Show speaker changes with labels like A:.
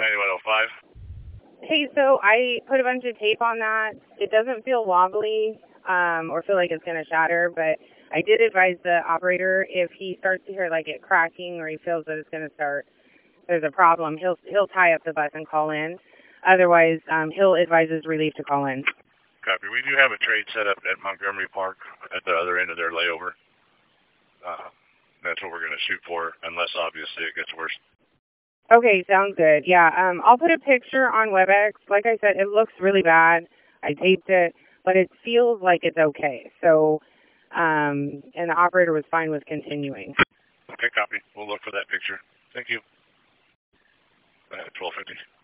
A: 9105.
B: Hey, so I put a bunch of tape on that. It doesn't feel wobbly or feel like it's going to shatter, but I did advise the operator if he starts to hear like it cracking or he feels that it's going to start, there's a problem, he'll tie up the bus and call in. Otherwise, he'll advise his relief to call in.
A: Copy. We do have a trade set up at Montgomery Park at the other end of their layover. That's what we're going to shoot for, unless obviously it gets worse.
B: Okay, sounds good. Yeah, I'll put a picture on WebEx. Like I said, it looks really bad. I taped it, but it feels like it's okay. So, and the operator was fine with continuing.
A: Okay, copy. We'll look for that picture. Thank you. 1250.